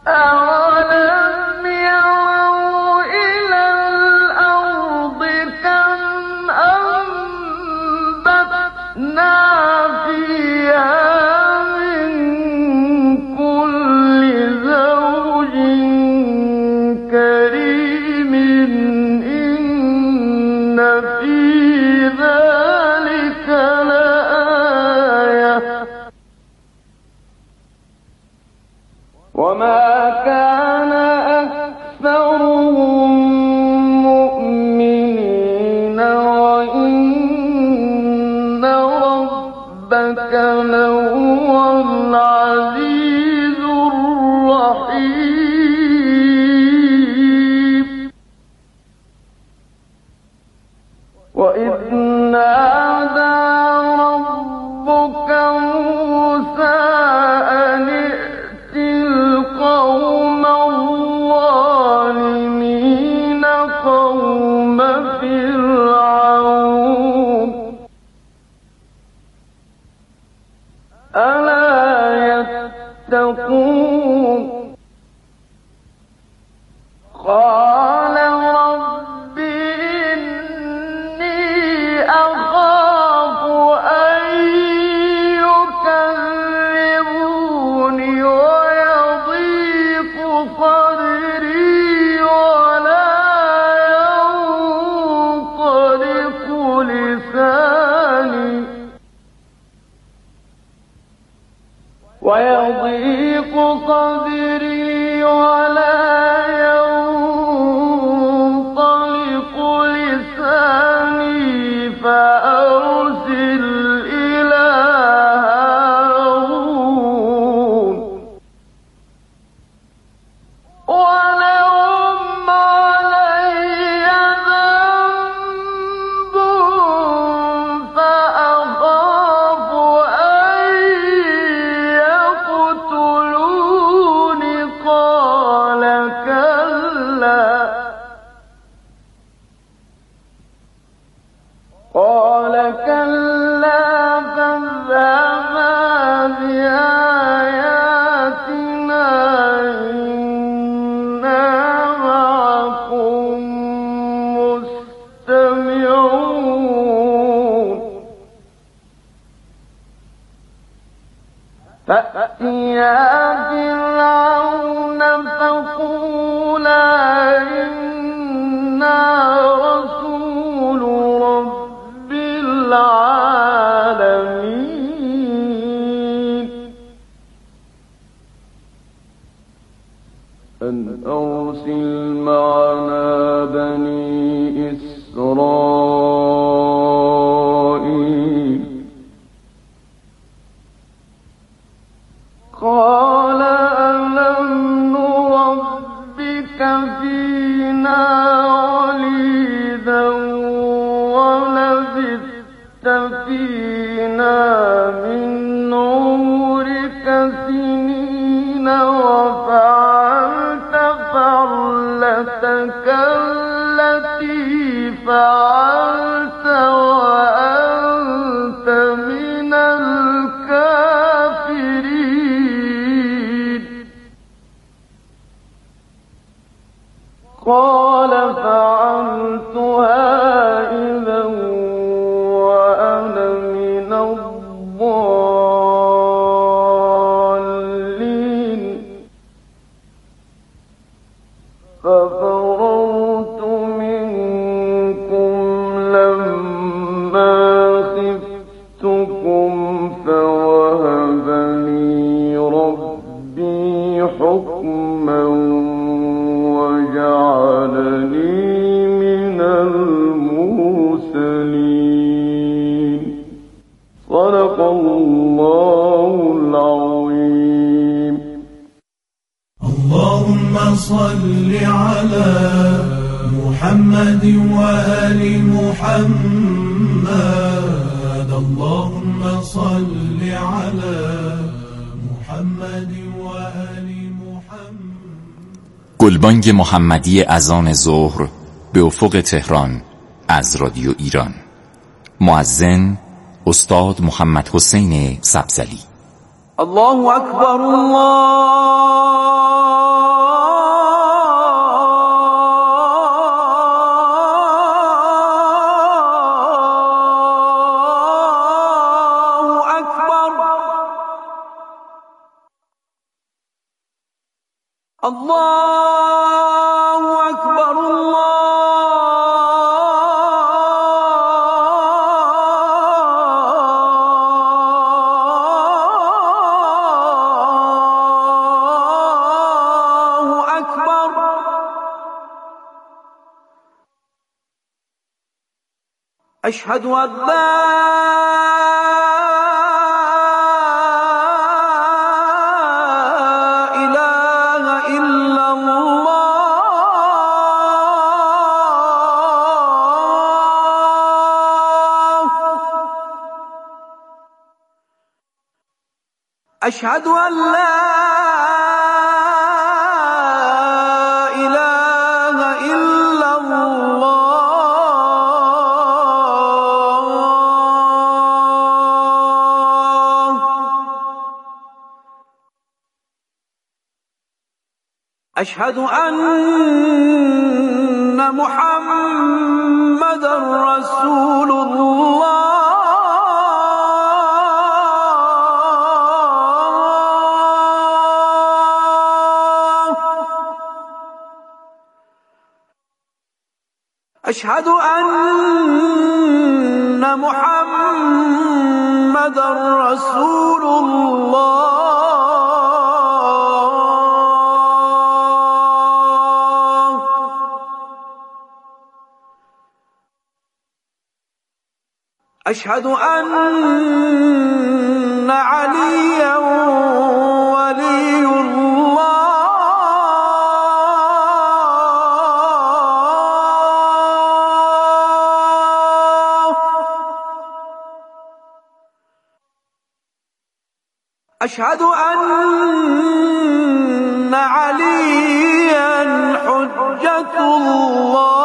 أَوَلَمْ يَرَوْا إِلَى الْأَرْضِ كَمْ أَنبَتْنَا فِيهَا مِن كُلِّ زَوْجٍ كَرِيمٍ إِنَّ فِي ذَلِكَ لَآيَةً وَمَا كَانَ أَكْثَرُهُم مُّؤْمِنِينَ وَإِنَّ رَبَّكَ لَهُوَ الْعَزِيزُ الرَّحِيمُ وَإِذْ نَادَىٰ رَبُّكَ مُوسَىٰ أَنِ ائْتِ الْقَوْمَ الظَّالِمِينَ قَوْمَ فِرْعَوْنَ أَلَا يَتَّقُونَ قَالَ رَبِّ إِنِّي أَخَافُ أَن يُكَذِّبُونِ وَيَضِيقُ صَدْرِي وَلَا يَنطَلِقُ لِسَانِي فَأَرْسِلْ إِلَىٰ هَارُونَ وَلَهُمْ عَلَيَّ ذَنبٌ فَأَخَافُ أَن يَقْتُلُونِ قَالَ كَلَّا فَاذْهَبَا بِآيَاتِنَا إِنَّا مَعَكُم مُّسْتَمِعُونَ فَأْتِيَا فِرْعَوْنَ فَقُولَا إِنَّا رَسُولُ رَبِّ الْعَالَمِينَ أَنْ أَرْسِلْ مَعَنَا بَنِي إِسْرَائِيلَ قَالَ أَلَمْ نُرَبِّكَ فِينَا وَلِيدًا وَلَبِثْتَ فِينَا مِنْ عُمُرِكَ سِنِينَ وَفَعَلْتَ فَعْلَتَكَ الَّتِي فَعَلْتَ وَأَنتَ مِنَ الْكَافِرِينَ قَالَ فَعَلْتُهَا إِذًا وَأَنَا مِنَ الضَّالِّينَ فَفَرَرْتُ مِنكُمْ لَمَّا خِفْتُكُمْ فَوَهَبَ لِي رَبِّي حُكْمًا وَجَعَلَنِي مِنَ الْمُرْسَلِينَ صدق الله العظيم. اللهم صل على محمد وآل محمد. اللهم صل على محمد وآل محمد. گلبانگ محمدی اذان ظهر به افق تهران از رادیو ایران. مؤذن استاد محمد حسین سبزلی. الله اکبر الله الله أكبر الله أكبر. أشهد أن لا أشهد أن لا إله إلا الله. أشهد أن محمدًا رسول الله. أشهد أن محمدًا رسول الله. أشهد أن عليًا ولي الله. أشهد أن عليا حجة الله.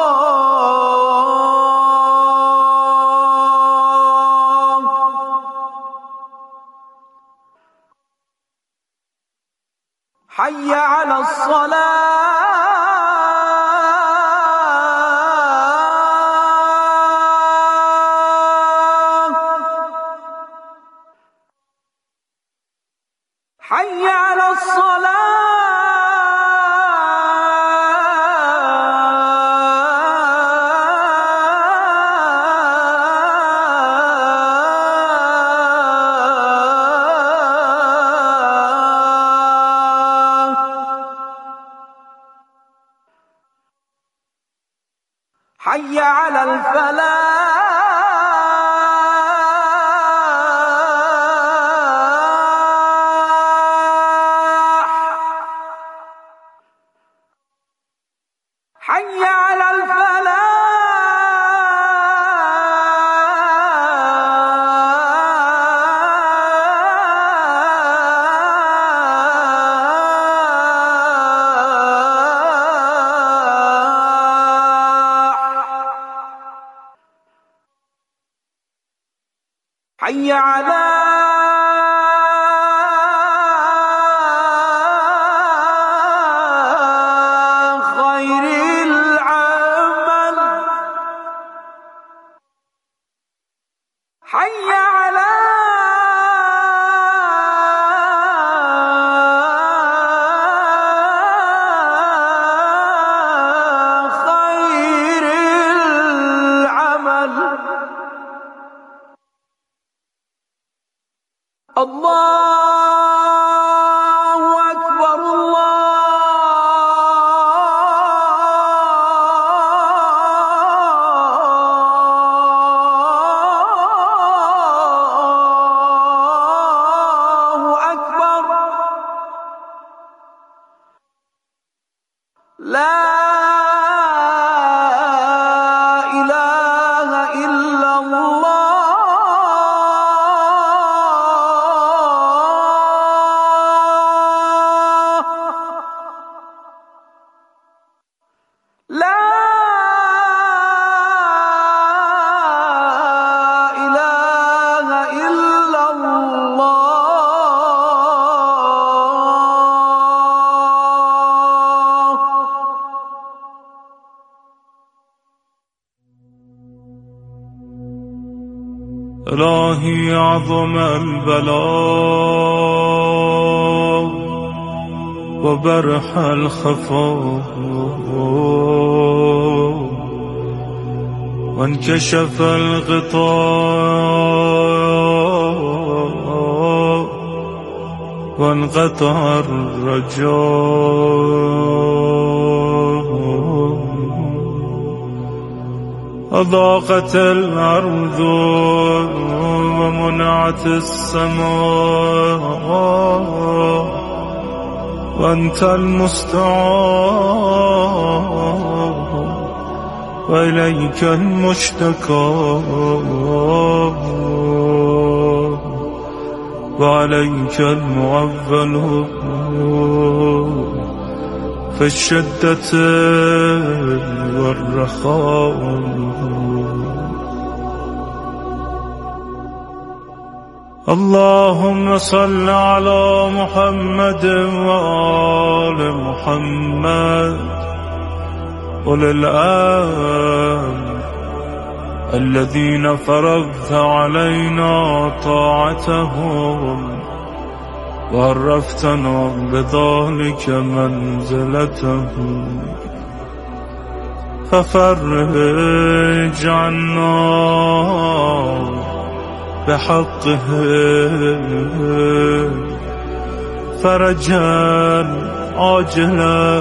حي على الصلاة. حي على الصلاة. حي على الفلاح. حي على الفلاح. حي على خير العمل. حي على خير العمل. الله أكبر الله أكبر. لا إله إلا الله. لا إله إلا الله. إلهي أعظم البلاء وبرح الخفاء وانكشف الغطاء وانقطع الرجاء أضاقت الأرض ومنعت السماء وأنت المستعان وإليك المشتكى وعليك المعول في الشدة والرخاء اللهم صل على محمد وآل محمد أولي الأمر الذين فرضت علينا طاعتهم وعرفتنا بذلك منزلتهم ففرج عنا بحقهم فرجا عاجلا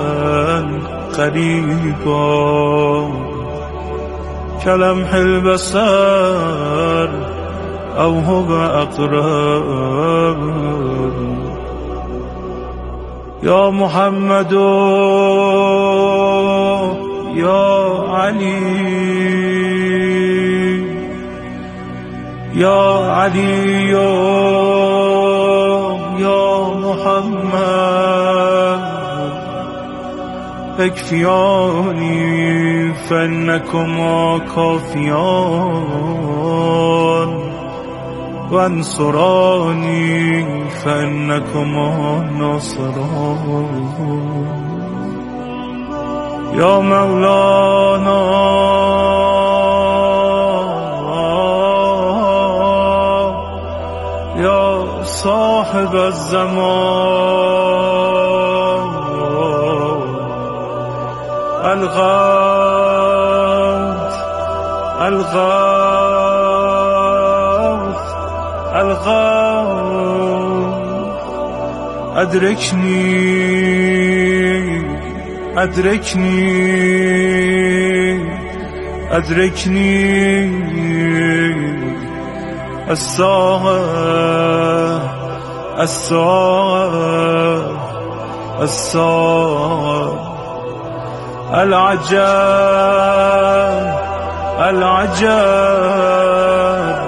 قريبا كلمح البصر أو هو أقرب يا محمد يا علي يا علي يا محمد اكفياني فإنكما كافيان وانصراني فإنكما ناصران يا مولانا يا صاحب الزمان الغوث الغوث الغوث أدركني أدركني أدركني الساعة الساعة الساعة العجب العجب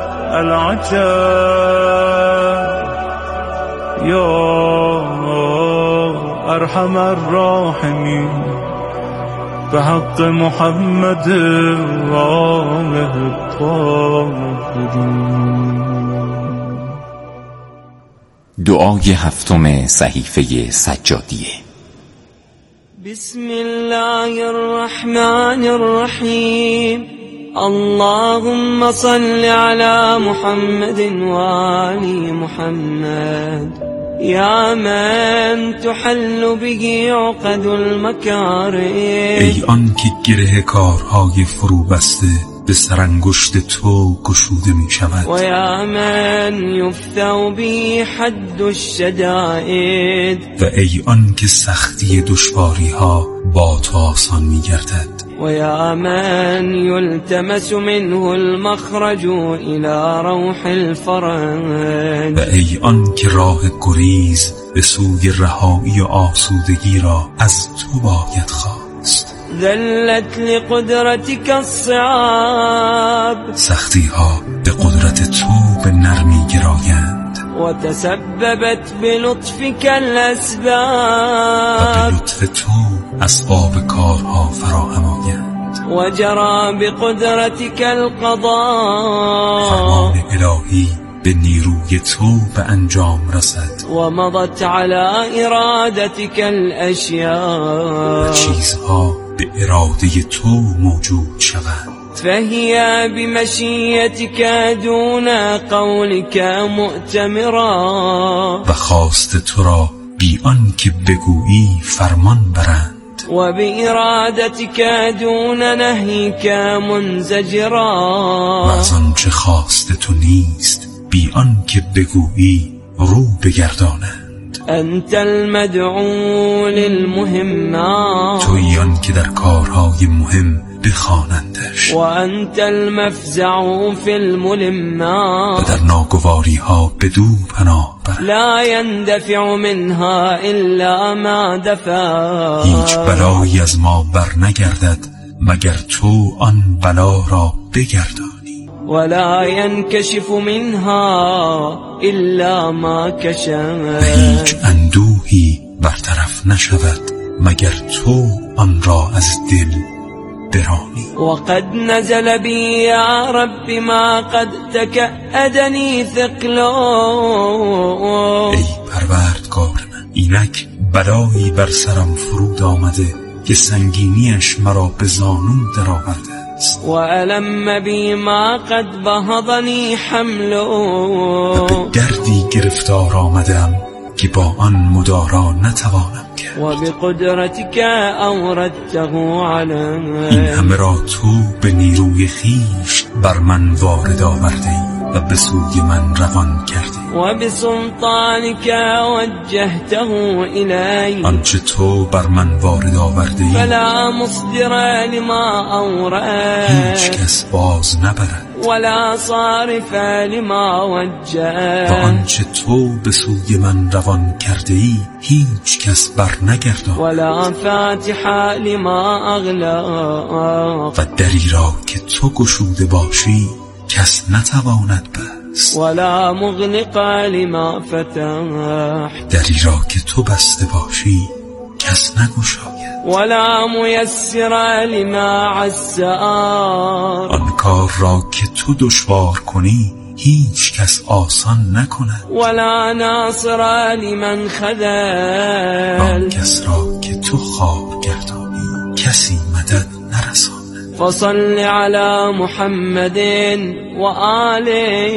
العجب يا أرحم الراحمين بحق محمد وآله الطاهرين. دعای هفتم صحیفه سجادیه. بسم الله الرحمن الرحیم. اللهم صل على محمد وآل محمد یا من تحل به عقد المکارم. ای آن که گره کارهای فرو بسته به سرانگشت تو گشوده می شود. و یا من یفتو به حد الشدائد. و ای آن که سختی دشواری ها با تو آسان می گردد. و یا من یلتمس منه المخرج الى روح الفرج. و ای آن که راه گریز به سوی رهایی و آسودگی را از تو باید خواست. ذلت لقدرتك الصعاب. سختی ها به قدرت تو به نرمی گرایند. و تسببت بلطفك الاسباب. و به لطف تو اسباب کارها فراهم آیند. و جرى بقدرتك القضاء. فرمان الهی به نیروی تو به انجام رسد. و مضت على ارادتك الاشیاء. و چیزها به اراده تو موجود شوند. فهي بمشیتك دون قولك مؤتمرا. و خواست تو را بی آن که بگویی فرمان برند. وبإرادتك دون نهيك منزجرا و از آنچه خواست تو نیست بی آن که بگویی رو بگردانند. أنت المدعو للمهمات تویی آن که در کارهای مهم بخوانندش وأنت المفزع في و الملمات در ناگواری ها بدو پناه بر. لا يندفع منها إلا ما دفع هیچ بلایی از ما بر نگردد مگر تو آن بلا را بگردانی. ولا ينكشف منها إلا ما و كشف هیچ اندوهی برطرف نشود مگر تو آن را از دل برانی. وقد نزل بي يا رب ما قد تكأدني ثقلا ای پروردگار من، اینک بلایی بر سرم فرود آمده که سنگینیش مرا به زانو درآورده است. وألم بي ما قد بهضني حملا و به دردی گرفتار آمدم که با آن مدارا نتوانم کرد. وبقدرتك أوردته این علي همه را تو به نیروی خیش بر من وارد آوردی و به سوی من روان کردی. وبسلطانك وجهته إلي آنچه تو بر من وارد آوردی فلا مصدر لما أورد هیچ کس باز نبرد ولا صارف لما وجه و آنچه تو به سوی من روان کرده ای هیچ کس بر نگرداند ولا فاتح لما أغلق و دری را که تو گشوده باشی کس نتواند بست ولا مغلق لما فتح دری را که تو بسته باشی کس نگشاید ولا ميسر لما عسر آن کار را که تو دشوار کنی هیچ کس آسان نکند ولا ناصر لمن خذل آن کس را که تو خوار گردانی کسی مدد نرساند. فصل على محمد وآله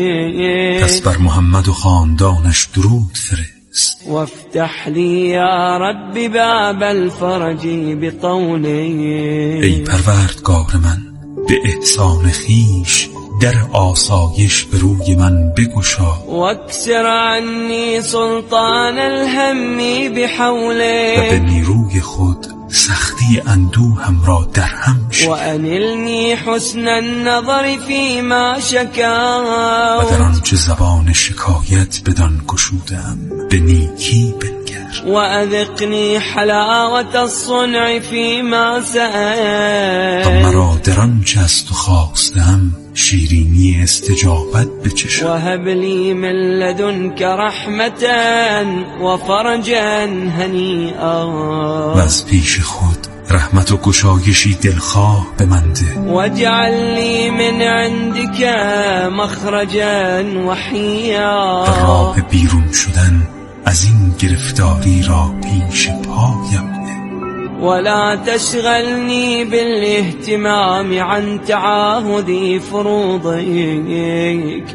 پس بر محمد و خاندانش درود فرست. وافتح لي يا رب باب الفرج بطوله ای پروردگار من به احسان خیش در آسایش به روی من بگشا واكسر عني سلطان الهم و به بحوله نیروی خود سختی اندوهم را در هم شکن وأنلني حسن النظر فيما و در شكوت آنچه زبان شکایت بدان گشودم به نیکی بنگر وأذقني حلاوة الصنع فيما و سألت مرا در آنچه از تو خواستم شیرینی استجابت بچشم وهب لي من لدنك رحمة وفرجا هنيئا و از پیش خود رحمت و گشایشی دلخواه به من ده واجعل لي من عندك مخرجا وحيا و راه بیرون شدن از این گرفتاری را پیش پایم نه ولا تشغلني بالاهتمام عن تعاهد فروضك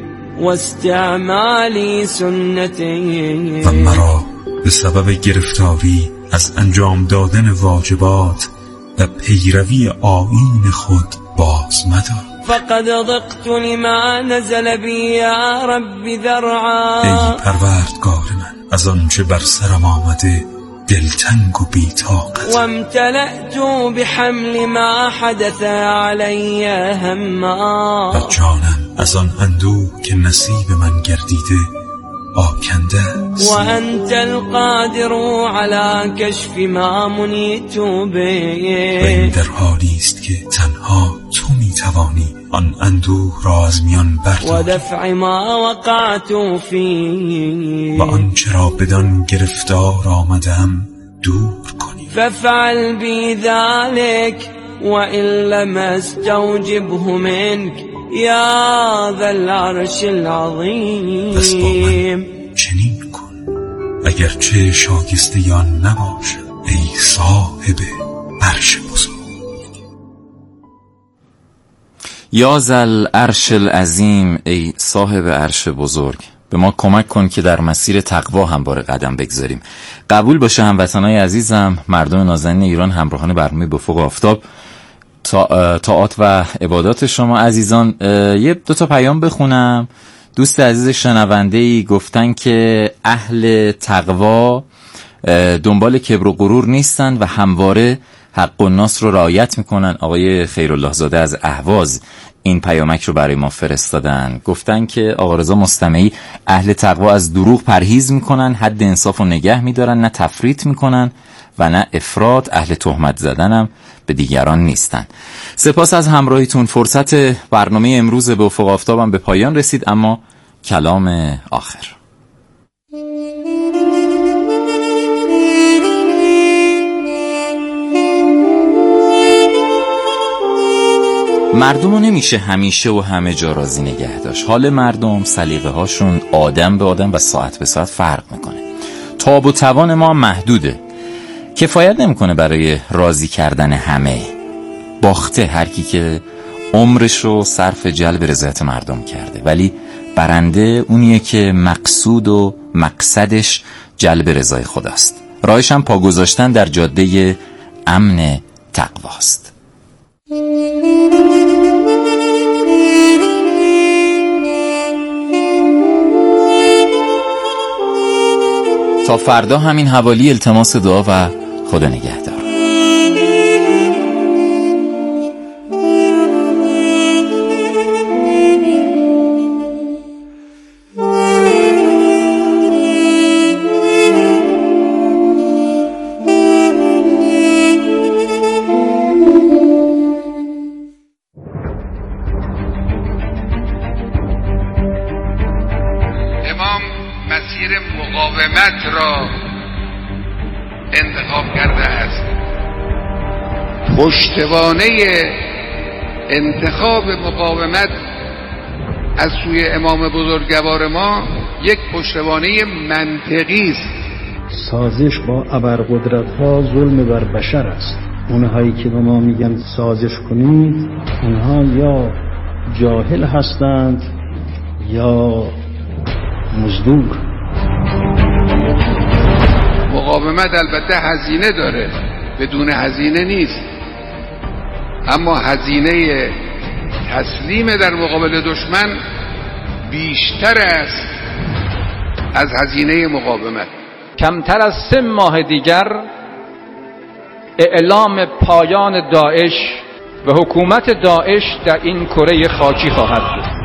واستعمال سنتك و مرا به سبب گرفتاری از انجام دادن واجبات و پیروی آیین خود باز مدار. فقد ضقت لما نزل بي يا رب ذرعا ای پروردگار من از آنچه بر سرم آمده دلتنگ و بی‌طاقت وامتلأت بحمل ما حدث علي هما و جانم از آن اندوه که نصیب من گردیده آکنده است. وأنت القادر على كشف ما منيت و این به در حالی است که تنها تو میتوانی آن اندوه را از میان برداری ودفع ما وقعت فيه و آنچه را بدان گرفتار آمدم دور کنی. فافعل بي ذلك وإن لم استوجبه منك يا ذا العرش پس با العظيم من چنین کن اگرچه شایسته یا نباشم ای صاحب عرش بزرگ. یا ذا العرش العظیم، ای صاحب عرش بزرگ. به ما کمک کن که در مسیر تقوا همواره قدم بگذاریم. قبول باشه هموطنای عزیزم، مردم نازنین ایران، همراهان برنامه به افق آفتاب، طاعات و عبادات شما عزیزان. یه 2 پیام بخونم. دوست عزیز شنونده‌ای گفتن که اهل تقوا دنبال کبر و غرور نیستن و همواره حق و ناس رو رعایت میکنن. آقای خیرالله زاده از اهواز این پیامک رو برای ما فرستادن. گفتن که آقا رضا مستمعی اهل تقوا از دروغ پرهیز میکنن، حد انصاف رو نگه میدارن، نه تفریط میکنن و نه افراط. اهل تهمت زدنم به دیگران نیستن. سپاس از همراهیتون. فرصت برنامه امروز به افق آفتابم به پایان رسید، اما کلام آخر. مردم رو نمیشه همیشه و همه جا راضی نگه داشت. حال مردم، سلیقه هاشون آدم به آدم و ساعت به ساعت فرق میکنه. تاب و توان ما محدوده، کفایت نمیکنه برای راضی کردن همه. باخته هر کی که عمرش رو صرف جلب رضایت مردم کرده، ولی برنده اونیه که مقصود و مقصدش جلب رضای خداست. راهش هم پا گذاشتن در جاده امن تقواست. تا فردا همین حوالی التماس دعا و خدا نگهدار. امام مسیر مقاومت را انتخاب کرده است. پشتوانه انتخاب مقاومت از سوی امام بزرگوار ما یک پشتوانه منطقی است. سازش با ابرقدرت‌ها ظلم بر بشر است. اونهایی که به ما میگن سازش کنید، اونها یا جاهل هستند یا مزدور. مقاومت البته هزینه داره، بدون هزینه نیست، اما هزینه تسلیم در مقابل دشمن بیشتر است از هزینه مقاومت. کمتر از 3 ماه دیگر اعلام پایان داعش و حکومت داعش در این کره خاکی خواهد بود.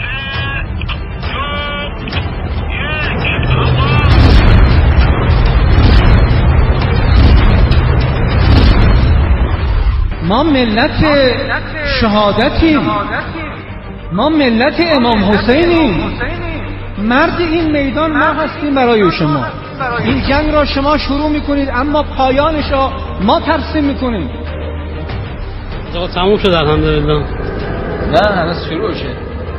ما ملت شهادتیم، ما ملت امام حسینیم. مرد این میدان ما هستیم برای شما. این جنگ را شما شروع میکنید اما پایانش را ما ترسیم میکنیم. تموم شد الحمدلله. نه هنوز شروع شد.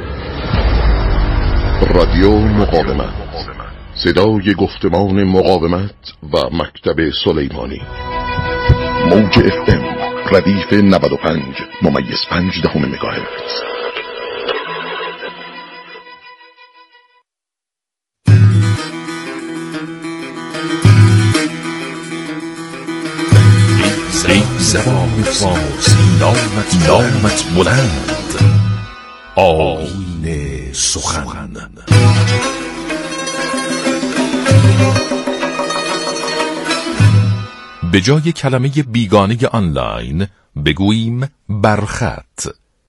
رادیو مقاومت، صدای گفتمان مقاومت و مکتب سلیمانی. موج FM ردیف 95.5 مگاهرتز. زبان فارسی نامت بلند، آیین سخن. به جای کلمه بیگانه آنلاین بگوییم برخط.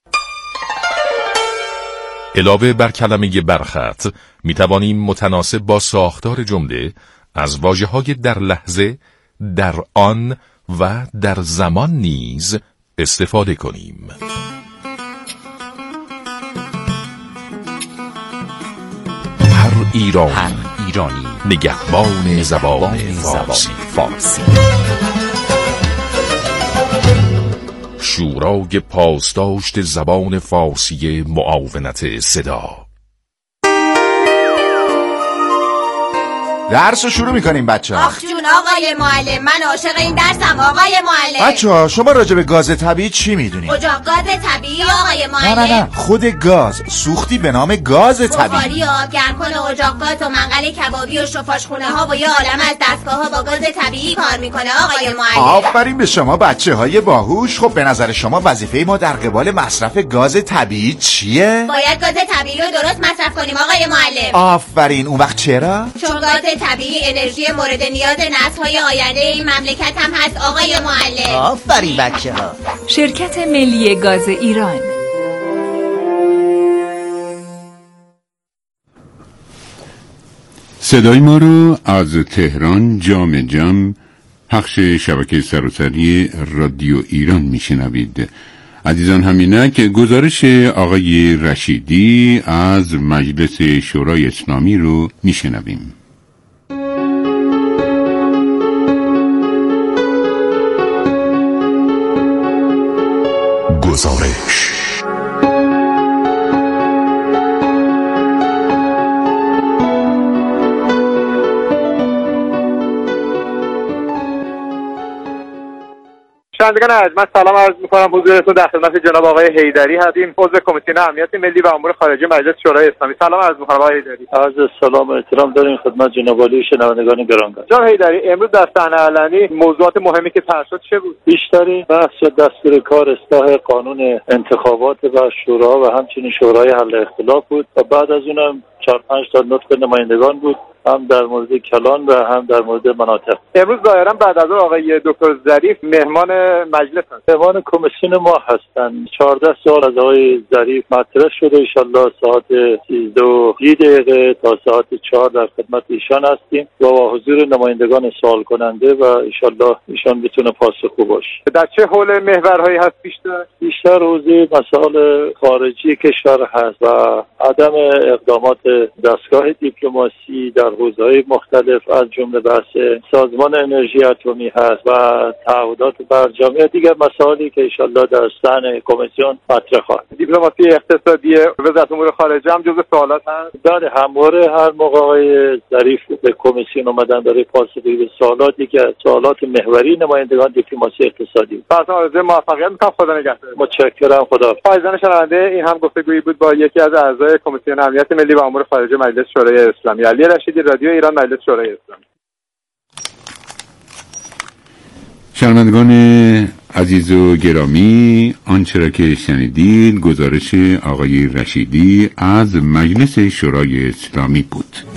علاوه بر کلمه برخط می توانیم متناسب با ساختار جمله از واژه‌های در لحظه، در آن و در زمان نیز استفاده کنیم. هر ایرانی نگهبان زبان فارسی. شورای پاسداشت زبان فارسی معاونت صدا. درس رو شروع میکنیم بچه ها. آخ جون آقای معلم، من عاشق این درسم آقای معلم. بچه‌ها شما راجع به گاز طبیعی چی میدونید؟ اجاق گاز طبیعی آقای معلم. نه خود گاز، سوختی به نام گاز طبیعی. بخاری و آبگرمکن و اجاق گاز و منقل کبابی و شفاشخونه ها و یه عالم از دستگاه ها با گاز طبیعی کار میکنه آقای معلم. آفرین به شما بچه‌های باهوش. خب به نظر شما وظیفه ما در قبال مصرف گاز طبیعی چیه؟ باید گاز طبیعی رو درست مصرف کنیم آقای معلم. آفرین. اون وقت چرا؟ چون گاز طبیعی انرژی مورد نیاز نسل‌های آینده این مملکت هم هست آقای معلم. آفرین بچه‌ها. شرکت ملی گاز ایران. صدای ما رو از تهران جام پخش شبکه سراسری رادیو ایران میشنوید. عزیزان همینک گزارش آقای رشیدی از مجلس شورای اسلامی رو میشنویم. گزارش شنوندگان ارجمند سلام عرض می‌کنم حضورتون در خدمت جناب آقای حیدری هستیم، عضو کمیسیون امنیت ملی و امور خارجه مجلس شورای اسلامی. سلام عرض می‌کنم آقای حیدری. عرض سلام و احترام داریم خدمت جناب عالی شنوندگان گرامی. جناب حیدری، امروز در صحنه علنی موضوعات مهمی که طرح شد چه بود؟ بیشترین بحث دستور کار اصلاح قانون انتخابات و شورا و همچنین شورای حل اختلاف بود و بعد از اونم 4-5 تا نطق نمایندگان بود، هم در مورد کلان و هم در مورد مناطق. امروز ظاهرا بعد از آقای دکتر ظریف مهمان مجلس هستند. مهمان کمیسیون ما هستند. 14 سوال از آقای ظریف مطرح شده. ان شاءالله ساعت 13:30 تا ساعت 4 در خدمت ایشان هستیم و با حضور نمایندگان سوال کننده و ان شاءالله ایشان بتونه پاسخگو باشه. در چه حول محورهایی هست بیشتر حوزه مسائل خارجی کشور هست و عدم اقدامات دستگاه دیپلماسی در حوزه‌های مختلف از جمله بحث سازمان انرژی اتمی هست و تعهدات برجامی دیگر مسائلی که ان شاءالله در صحن کمیسیون مطرح خواهد. دیپلماسی اقتصادی وزارت امور خارجه هم جزو سوالات هست. بله، همواره هر موقع آقای ظریف به کمیسیون اومدن برای پاسخگویی به سوالاتی که سوالات محوری نمایندگان دیپلماسی اقتصادی. براتون آرزوی موفقیت می‌کنم. خدا نگهدار. متشکرم. خدا. عزیزان شنونده، این هم گفتگویی بود با یکی از اعضای کمیسیون امنیت ملی و امور خارجه مجلس شورای اسلامی، علی رشیدی، رادیو ایران، مجلس شورای اسلامی. شنوندگان عزیز و گرامی، آنچه را که شنیدید گزارش آقای رشیدی از مجلس شورای اسلامی بود.